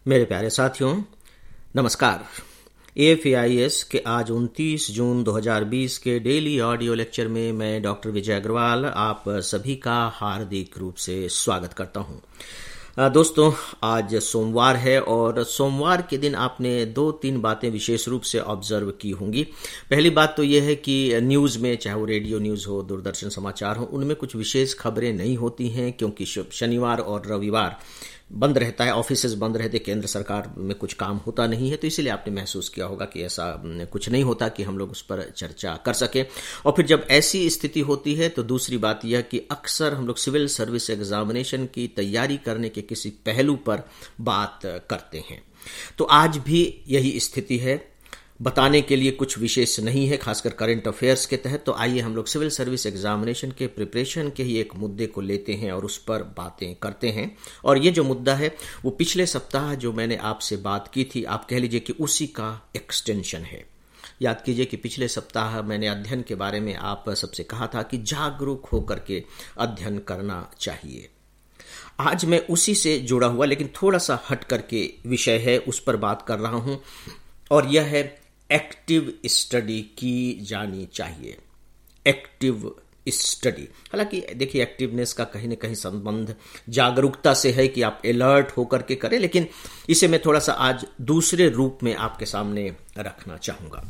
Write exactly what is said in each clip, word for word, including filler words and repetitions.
मेरे प्यारे साथियों, नमस्कार। A F A I S के आज उनतीस जून दो हज़ार बीस के डेली ऑडियो लेक्चर में मैं डॉक्टर विजय अग्रवाल आप सभी का हार्दिक रूप से स्वागत करता हूं। दोस्तों, आज सोमवार है और सोमवार के दिन आपने दो तीन बातें विशेष रूप से ऑब्जर्व की होंगी। पहली बात तो यह है कि न्यूज़ में, चाहे वो रेडियो न्यूज़ हो, दूरदर्शन समाचार हो, उनमें कुछ विशेष खबरें नहीं होती हैं क्योंकि शनिवार और रविवार बंद रहता है, ऑफिसेज बंद रहते, केंद्र सरकार में कुछ काम होता नहीं है, तो इसीलिए आपने महसूस किया होगा कि ऐसा कुछ नहीं होता कि हम लोग उस पर चर्चा कर सकें। और फिर जब ऐसी स्थिति होती है तो दूसरी बात यह कि अक्सर हम लोग सिविल सर्विस एग्जामिनेशन की तैयारी करने के किसी पहलू पर बात करते हैं। तो आज भी यही स्थिति है, बताने के लिए कुछ विशेष नहीं है, खासकर करंट अफेयर्स के तहत। तो आइए हम लोग सिविल सर्विस एग्जामिनेशन के प्रिपरेशन के ही एक मुद्दे को लेते हैं और उस पर बातें करते हैं। और ये जो मुद्दा है वो पिछले सप्ताह जो मैंने आपसे बात की थी, आप कह लीजिए कि उसी का एक्सटेंशन है। याद कीजिए कि पिछले सप्ताह मैंने अध्ययन के बारे में आप सबसे कहा था कि जागरूक होकर के अध्ययन करना चाहिए। आज मैं उसी से जुड़ा हुआ लेकिन थोड़ा सा हट करके विषय है, उस पर बात कर रहा हूं, और यह है एक्टिव स्टडी की जानी चाहिए। एक्टिव स्टडी, हालांकि देखिए एक्टिवनेस का कहीं ना कहीं संबंध जागरूकता से है कि आप अलर्ट होकर के करें, लेकिन इसे मैं थोड़ा सा आज दूसरे रूप में आपके सामने रखना चाहूंगा।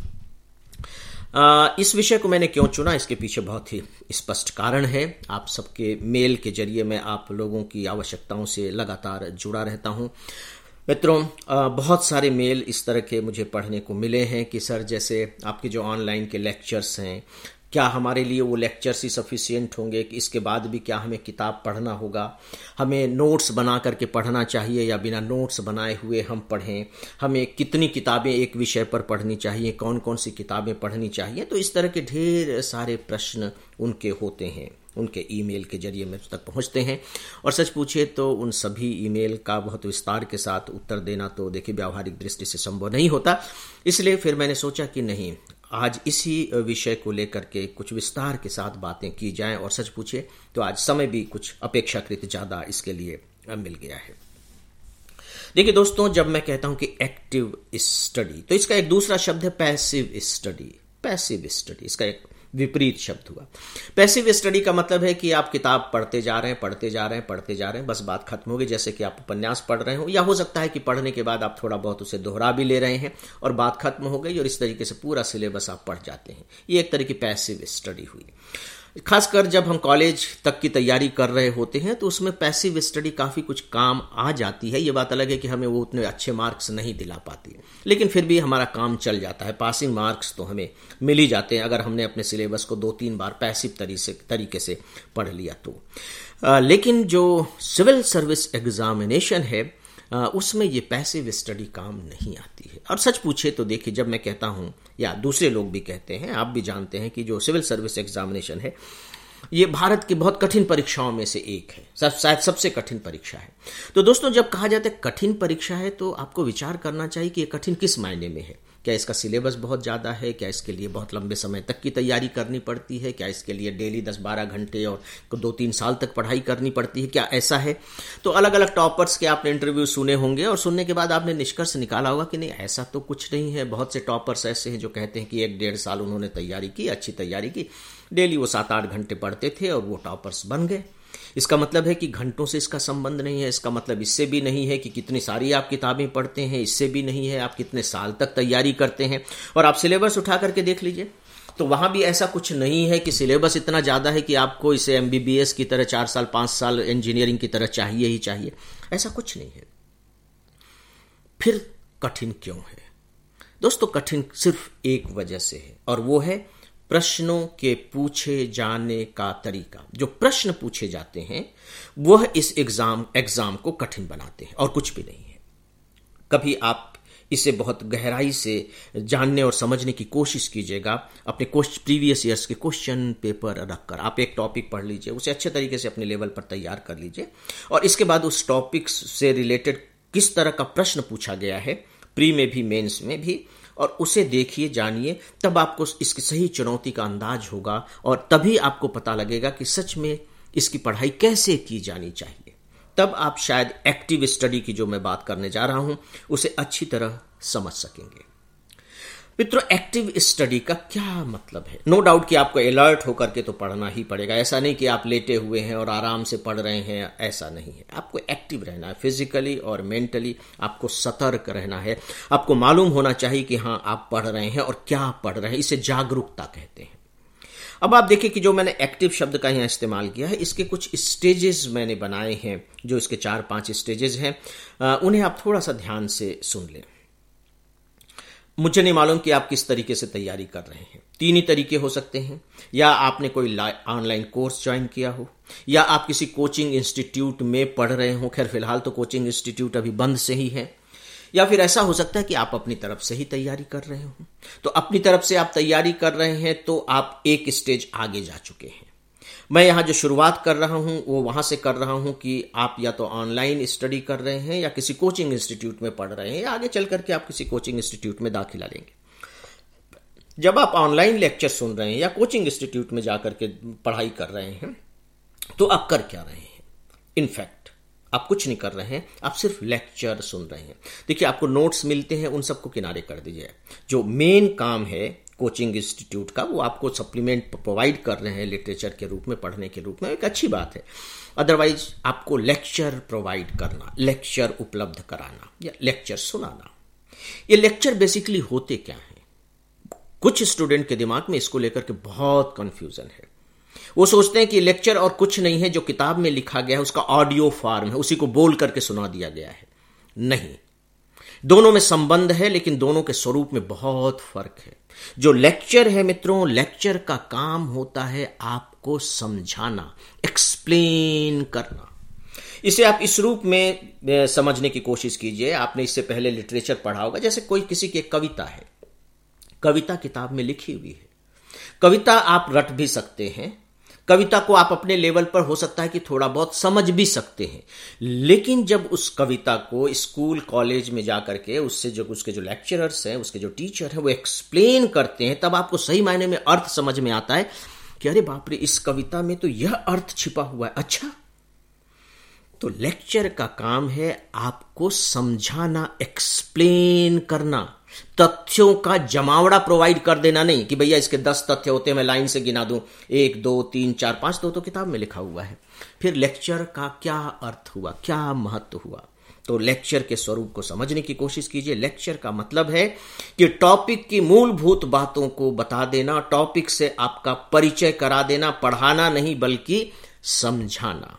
आ, इस विषय को मैंने क्यों चुना, इसके पीछे बहुत ही स्पष्ट कारण है। आप सबके मेल के जरिए मैं आप लोगों की आवश्यकताओं से लगातार जुड़ा रहता हूं। मित्रों, बहुत सारे मेल इस तरह के मुझे पढ़ने को मिले हैं कि सर, जैसे आपके जो ऑनलाइन के लेक्चर्स हैं, क्या हमारे लिए वो लेक्चर्स ही सफिशिएंट होंगे कि इसके बाद भी क्या हमें किताब पढ़ना होगा? हमें नोट्स बना करके पढ़ना चाहिए या बिना नोट्स बनाए हुए हम पढ़ें? हमें कितनी किताबें एक विषय पर पढ़नी चाहिए? कौन कौन सी किताबें पढ़नी चाहिए? तो इस तरह के ढेर सारे प्रश्न उनके होते हैं, उनके ईमेल के जरिए मुझ तक पहुंचते हैं। और सच पूछिए तो उन सभी ईमेल का बहुत विस्तार के साथ उत्तर देना तो देखिए व्यावहारिक दृष्टि से संभव नहीं होता। इसलिए फिर मैंने सोचा कि नहीं, आज इसी विषय को लेकर के कुछ विस्तार के साथ बातें की जाएं। और सच पूछिए तो आज समय भी कुछ अपेक्षाकृत ज्यादा इसके लिए मिल गया है। देखिए दोस्तों, जब मैं कहता हूं कि एक्टिव स्टडी, तो इसका एक दूसरा शब्द है पैसिव स्टडी। पैसिव स्टडी, इसका एक विपरीत शब्द हुआ। पैसिव स्टडी का मतलब है कि आप किताब पढ़ते जा रहे हैं पढ़ते जा रहे हैं पढ़ते जा रहे हैं, बस बात खत्म हो गई। जैसे कि आप उपन्यास पढ़ रहे हो, या हो सकता है कि पढ़ने के बाद आप थोड़ा बहुत उसे दोहरा भी ले रहे हैं और बात खत्म हो गई, और इस तरीके से पूरा सिलेबस आप पढ़ जाते हैं। ये एक तरह की पैसिव स्टडी हुई। खासकर जब हम कॉलेज तक की तैयारी कर रहे होते हैं तो उसमें पैसिव स्टडी काफी कुछ काम आ जाती है। ये बात अलग है कि हमें वो उतने अच्छे मार्क्स नहीं दिला पाती, लेकिन फिर भी हमारा काम चल जाता है। पासिंग मार्क्स तो हमें मिल ही जाते हैं अगर हमने अपने सिलेबस को दो तीन बार पैसिव तरीके से पढ़ लिया तो। आ, लेकिन जो सिविल सर्विस एग्जामिनेशन है, आ, उसमें ये पैसिव स्टडी काम नहीं आती है। और सच पूछे तो देखिए, जब मैं कहता हूं या दूसरे लोग भी कहते हैं, आप भी जानते हैं कि जो सिविल सर्विस एग्जामिनेशन है ये भारत की बहुत कठिन परीक्षाओं में से एक है, सब शायद सबसे कठिन परीक्षा है। तो दोस्तों, जब कहा जाता है कठिन परीक्षा है तो आपको विचार करना चाहिए कि ये कठिन किस मायने में है। क्या इसका सिलेबस बहुत ज़्यादा है? क्या इसके लिए बहुत लंबे समय तक की तैयारी करनी पड़ती है? क्या इसके लिए डेली दस बारह घंटे और दो तीन साल तक पढ़ाई करनी पड़ती है? क्या ऐसा है? तो अलग अलग टॉपर्स के आपने इंटरव्यू सुने होंगे और सुनने के बाद आपने निष्कर्ष निकाला होगा कि नहीं, ऐसा तो कुछ नहीं है। बहुत से टॉपर्स ऐसे हैं जो कहते हैं कि एक डेढ़ साल उन्होंने तैयारी की, अच्छी तैयारी की, डेली वो सात आठ घंटे पढ़ते थे और वो टॉपर्स बन गए। इसका मतलब है कि घंटों से इसका संबंध नहीं है। इसका मतलब इससे भी नहीं है कि कितनी सारी आप किताबें पढ़ते हैं, इससे भी नहीं है आप कितने साल तक तैयारी करते हैं। और आप सिलेबस उठा करके देख लीजिए तो वहां भी ऐसा कुछ नहीं है कि सिलेबस इतना ज्यादा है कि आपको इसे एमबीबीएस की तरह चार साल पांच साल इंजीनियरिंग की तरह चाहिए ही चाहिए। ऐसा कुछ नहीं है। फिर कठिन क्यों है दोस्तों? कठिन सिर्फ एक वजह से है, और वो है प्रश्नों के पूछे जाने का तरीका। जो प्रश्न पूछे जाते हैं वह इस एग्जाम एग्जाम को कठिन बनाते हैं, और कुछ भी नहीं है। कभी आप इसे बहुत गहराई से जानने और समझने की कोशिश कीजिएगा। अपने प्रीवियस ईयर्स के क्वेश्चन पेपर रखकर आप एक टॉपिक पढ़ लीजिए, उसे अच्छे तरीके से अपने लेवल पर तैयार कर लीजिए, और इसके बाद उस टॉपिक से रिलेटेड किस तरह का प्रश्न पूछा गया है, प्री में भी मेंस में भी, और उसे देखिए, जानिए। तब आपको इसकी सही चुनौती का अंदाज होगा और तभी आपको पता लगेगा कि सच में इसकी पढ़ाई कैसे की जानी चाहिए। तब आप शायद एक्टिव स्टडी की जो मैं बात करने जा रहा हूं उसे अच्छी तरह समझ सकेंगे। मित्रों, एक्टिव स्टडी का क्या मतलब है? नो डाउट कि आपको अलर्ट होकर के तो पढ़ना ही पड़ेगा। ऐसा नहीं कि आप लेटे हुए हैं और आराम से पढ़ रहे हैं, ऐसा नहीं है। आपको एक्टिव रहना है, फिजिकली और मेंटली आपको सतर्क रहना है। आपको मालूम होना चाहिए कि हाँ, आप पढ़ रहे हैं और क्या पढ़ रहे हैं। इसे जागरूकता कहते हैं। अब आप देखिए कि जो मैंने एक्टिव शब्द का यहाँ इस्तेमाल किया है, इसके कुछ स्टेजेस मैंने बनाए हैं, जो इसके चार पांच स्टेजेस हैं, उन्हें आप थोड़ा सा ध्यान से सुन लें। मुझे नहीं मालूम कि आप किस तरीके से तैयारी कर रहे हैं। तीन ही तरीके हो सकते हैं, या आपने कोई ऑनलाइन कोर्स ज्वाइन किया हो, या आप किसी कोचिंग इंस्टीट्यूट में पढ़ रहे हो। खैर फिलहाल तो कोचिंग इंस्टीट्यूट अभी बंद से ही है। या फिर ऐसा हो सकता है कि आप अपनी तरफ से ही तैयारी कर रहे हो। तो अपनी तरफ से आप तैयारी कर रहे हैं तो आप एक स्टेज आगे जा चुके हैं। मैं यहां जो शुरुआत कर रहा हूं वो वहां से कर रहा हूं कि आप या तो ऑनलाइन स्टडी कर रहे हैं या किसी कोचिंग इंस्टीट्यूट में पढ़ रहे हैं, या आगे चल करके आप किसी कोचिंग इंस्टीट्यूट में दाखिला लेंगे। जब आप ऑनलाइन लेक्चर सुन रहे हैं या कोचिंग इंस्टीट्यूट में जाकर के पढ़ाई कर रहे हैं तो आप कर क्या रहे हैं? इनफैक्ट आप कुछ नहीं कर रहे हैं, आप सिर्फ लेक्चर सुन रहे हैं। देखिए, आपको नोट्स मिलते हैं, उन सबको किनारे कर दीजिए। जो मेन काम है कोचिंग इंस्टीट्यूट का, वो आपको सप्लीमेंट प्रोवाइड कर रहे हैं लिटरेचर के रूप में, पढ़ने के रूप में, एक अच्छी बात है। अदरवाइज आपको लेक्चर प्रोवाइड करना, लेक्चर उपलब्ध कराना या लेक्चर सुनाना, ये लेक्चर बेसिकली होते क्या हैं? कुछ स्टूडेंट के दिमाग में इसको लेकर के बहुत कंफ्यूजन है। वो सोचते हैं कि लेक्चर और कुछ नहीं है, जो किताब में लिखा गया है उसका ऑडियो फॉर्म है, उसी को बोल करके सुना दिया गया है। नहीं, दोनों में संबंध है, लेकिन दोनों के स्वरूप में बहुत फर्क है। जो लेक्चर है मित्रों, लेक्चर का काम होता है आपको समझाना, एक्सप्लेन करना। इसे आप इस रूप में समझने की कोशिश कीजिए। आपने इससे पहले लिटरेचर पढ़ा होगा। जैसे कोई किसी की एक कविता है, कविता किताब में लिखी हुई है, कविता आप रट भी सकते हैं, कविता को आप अपने लेवल पर हो सकता है कि थोड़ा बहुत समझ भी सकते हैं, लेकिन जब उस कविता को स्कूल कॉलेज में जाकर के उससे जो उसके जो लेक्चरर्स हैं, उसके जो टीचर हैं, वो एक्सप्लेन करते हैं, तब आपको सही मायने में अर्थ समझ में आता है कि अरे बाप रे, इस कविता में तो यह अर्थ छिपा हुआ है। अच्छा, तो लेक्चर का काम है आपको समझाना, एक्सप्लेन करना, तथ्यों का जमावड़ा प्रोवाइड कर देना नहीं कि भैया इसके दस तथ्य होते हैं, मैं लाइन से गिना दूं, एक दो तीन चार पांच, दो तो किताब में लिखा हुआ है। फिर लेक्चर का क्या अर्थ हुआ, क्या महत्व हुआ? तो लेक्चर के स्वरूप को समझने की कोशिश कीजिए। लेक्चर का मतलब है कि टॉपिक की मूलभूत बातों को बता देना, टॉपिक से आपका परिचय करा देना, पढ़ाना नहीं बल्कि समझाना।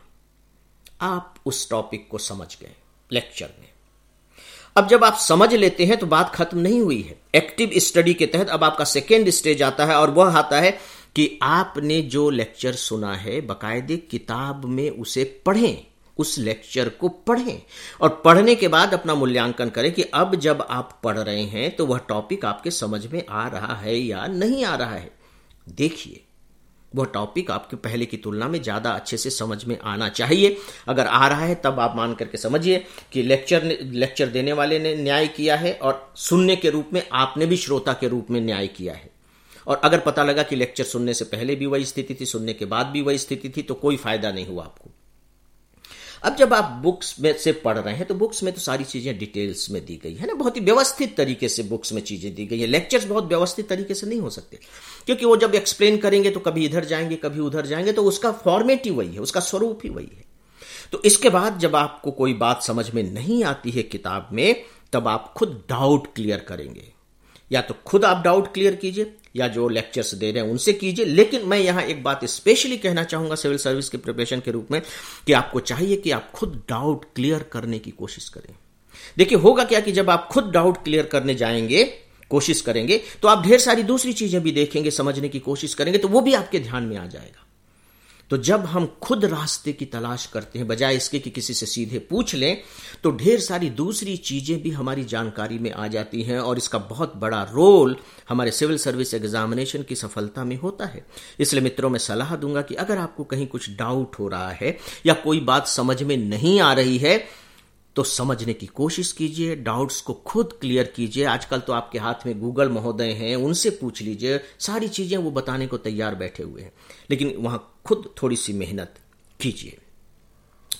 आप उस टॉपिक को समझ गए लेक्चर में। अब जब आप समझ लेते हैं तो बात खत्म नहीं हुई है। एक्टिव स्टडी के तहत अब आपका सेकेंड स्टेज आता है, और वह आता है कि आपने जो लेक्चर सुना है बाकायदे किताब में उसे पढ़ें, उस लेक्चर को पढ़ें, और पढ़ने के बाद अपना मूल्यांकन करें कि अब जब आप पढ़ रहे हैं तो वह टॉपिक आपके समझ में आ रहा है या नहीं आ रहा है। देखिए, वह टॉपिक आपके पहले की तुलना में ज्यादा अच्छे से समझ में आना चाहिए। अगर आ रहा है तब आप मान करके समझिए कि लेक्चर ने लेक्चर देने वाले ने न्याय किया है, और सुनने के रूप में आपने भी श्रोता के रूप में न्याय किया है। और अगर पता लगा कि लेक्चर सुनने से पहले भी वही स्थिति थी, सुनने के बाद भी वही स्थिति थी, तो कोई फायदा नहीं हुआ आपको। अब जब आप बुक्स में से पढ़ रहे हैं तो बुक्स में तो सारी चीजें डिटेल्स में दी गई है ना, बहुत ही व्यवस्थित तरीके से बुक्स में चीजें दी गई है। लेक्चर्स बहुत व्यवस्थित तरीके से नहीं हो सकते, क्योंकि वो जब एक्सप्लेन करेंगे तो कभी इधर जाएंगे कभी उधर जाएंगे, तो उसका फॉर्मेट ही वही है, उसका स्वरूप ही वही है। तो इसके बाद जब आपको कोई बात समझ में नहीं आती है किताब में, तब आप खुद डाउट क्लियर करेंगे। या तो खुद आप डाउट क्लियर कीजिए या जो लेक्चर्स दे रहे हैं उनसे कीजिए। लेकिन मैं यहां एक बात स्पेशली कहना चाहूंगा सिविल सर्विस के प्रिपरेशन के रूप में, कि आपको चाहिए कि आप खुद डाउट क्लियर करने की कोशिश करें। देखिए, होगा क्या कि जब आप खुद डाउट क्लियर करने जाएंगे, कोशिश करेंगे, तो आप ढेर सारी दूसरी चीजें भी देखेंगे, समझने की कोशिश करेंगे, तो वो भी आपके ध्यान में आ जाएगा। तो जब हम खुद रास्ते की तलाश करते हैं बजाय इसके कि किसी से सीधे पूछ लें, तो ढेर सारी दूसरी चीजें भी हमारी जानकारी में आ जाती हैं, और इसका बहुत बड़ा रोल हमारे सिविल सर्विस एग्जामिनेशन की सफलता में होता है। इसलिए मित्रों, मैं सलाह दूंगा कि अगर आपको कहीं कुछ डाउट हो रहा है या कोई बात समझ में नहीं आ रही है, तो समझने की कोशिश कीजिए, डाउट्स को खुद क्लियर कीजिए। आजकल तो आपके हाथ में गूगल महोदय हैं, उनसे पूछ लीजिए, सारी चीजें वो बताने को तैयार बैठे हुए हैं, लेकिन वहां खुद थोड़ी सी मेहनत कीजिए।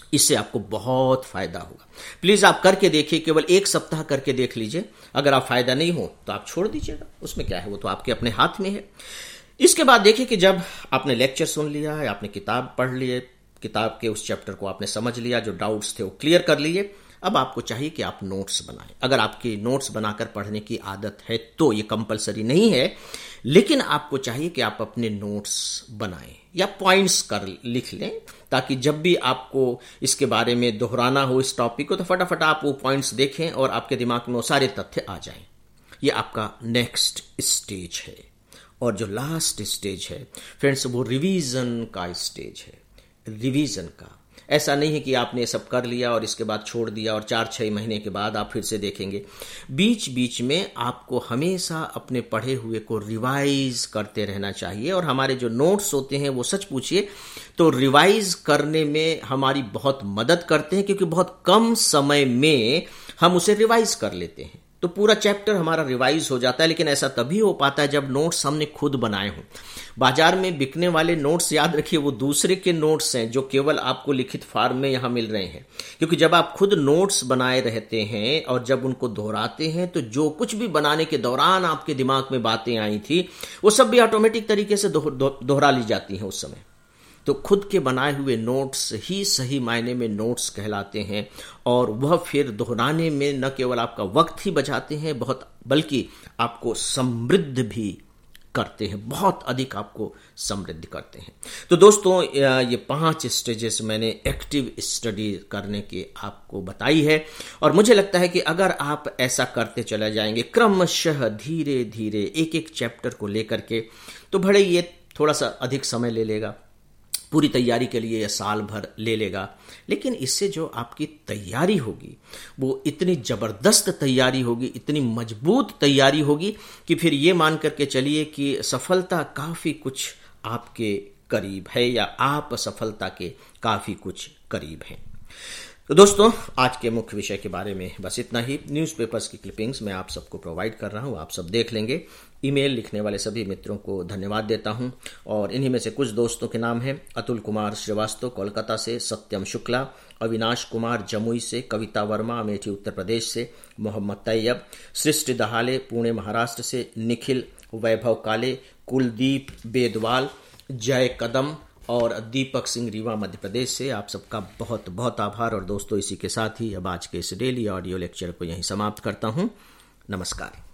इससे आपको बहुत फायदा होगा। प्लीज आप करके देखिए, केवल एक सप्ताह करके देख लीजिए। अगर आप फायदा नहीं हो तो आप छोड़ दीजिएगा, उसमें क्या है, वो तो आपके अपने हाथ में है। इसके बाद देखिए कि जब आपने लेक्चर सुन लिया है, आपने किताब पढ़ लिए, किताब के उस चैप्टर को आपने समझ लिया, जो डाउट्स थे वो क्लियर कर लिए, अब आपको चाहिए कि आप नोट्स बनाएं। अगर आपकी नोट्स बनाकर पढ़ने की आदत है तो ये कंपलसरी नहीं है, लेकिन आपको चाहिए कि आप अपने नोट्स बनाएं या पॉइंट्स कर लिख लें, ताकि जब भी आपको इसके बारे में दोहराना हो इस टॉपिक को, तो फटाफट आप वो पॉइंट्स देखें और आपके दिमाग में वो सारे तथ्य आ जाएं। ये आपका नेक्स्ट स्टेज है। और जो लास्ट स्टेज है फ्रेंड्स, वो रिवीजन का स्टेज है। रिवीजन का ऐसा नहीं है कि आपने सब कर लिया और इसके बाद छोड़ दिया और चार छह महीने के बाद आप फिर से देखेंगे। बीच बीच में आपको हमेशा अपने पढ़े हुए को रिवाइज करते रहना चाहिए। और हमारे जो नोट्स होते हैं वो सच पूछिए तो रिवाइज करने में हमारी बहुत मदद करते हैं, क्योंकि बहुत कम समय में हम उसे रिवाइज कर लेते हैं, तो पूरा चैप्टर हमारा रिवाइज हो जाता है। लेकिन ऐसा तभी हो पाता है जब नोट्स हमने खुद बनाए हों। बाजार में बिकने वाले नोट्स, याद रखिए, वो दूसरे के नोट्स हैं जो केवल आपको लिखित फॉर्म में यहां मिल रहे हैं। क्योंकि जब आप खुद नोट्स बनाए रहते हैं और जब उनको दोहराते हैं, तो जो कुछ भी बनाने के दौरान आपके दिमाग में बातें आई थी वो सब भी ऑटोमेटिक तरीके से दोहरा ली जाती हैं उस समय। तो खुद के बनाए हुए नोट्स ही सही मायने में नोट्स कहलाते हैं, और वह फिर दोहराने में न केवल आपका वक्त ही बचाते हैं बहुत, बल्कि आपको समृद्ध भी करते हैं, बहुत अधिक आपको समृद्ध करते हैं। तो दोस्तों, ये पांच स्टेजेस मैंने एक्टिव स्टडी करने की आपको बताई है, और मुझे लगता है कि अगर आप ऐसा करते चले जाएंगे क्रमशः धीरे धीरे एक एक चैप्टर को लेकर के, तो भले ये थोड़ा सा अधिक समय ले लेगा, पूरी तैयारी के लिए यह साल भर ले लेगा, लेकिन इससे जो आपकी तैयारी होगी वो इतनी जबरदस्त तैयारी होगी, इतनी मजबूत तैयारी होगी कि फिर ये मान करके चलिए कि सफलता काफी कुछ आपके करीब है, या आप सफलता के काफी कुछ करीब हैं। तो दोस्तों, आज के मुख्य विषय के बारे में बस इतना ही। न्यूज़पेपर्स की क्लिपिंग्स मैं आप सबको प्रोवाइड कर रहा हूं, आप सब देख लेंगे। ईमेल लिखने वाले सभी मित्रों को धन्यवाद देता हूं, और इन्हीं में से कुछ दोस्तों के नाम हैं: अतुल कुमार श्रीवास्तव कोलकाता से, सत्यम शुक्ला, अविनाश कुमार जमुई से, कविता वर्मा अमेठी उत्तर प्रदेश से, मोहम्मद तैयब, सृष्टि दहाले पुणे महाराष्ट्र से, निखिल, वैभव काले, कुलदीप बेदवाल, जय कदम और दीपक सिंह रीवा मध्य प्रदेश से। आप सबका बहुत बहुत आभार। और दोस्तों, इसी के साथ ही अब आज के इस डेली ऑडियो लेक्चर को यहीं समाप्त करता हूं। नमस्कार।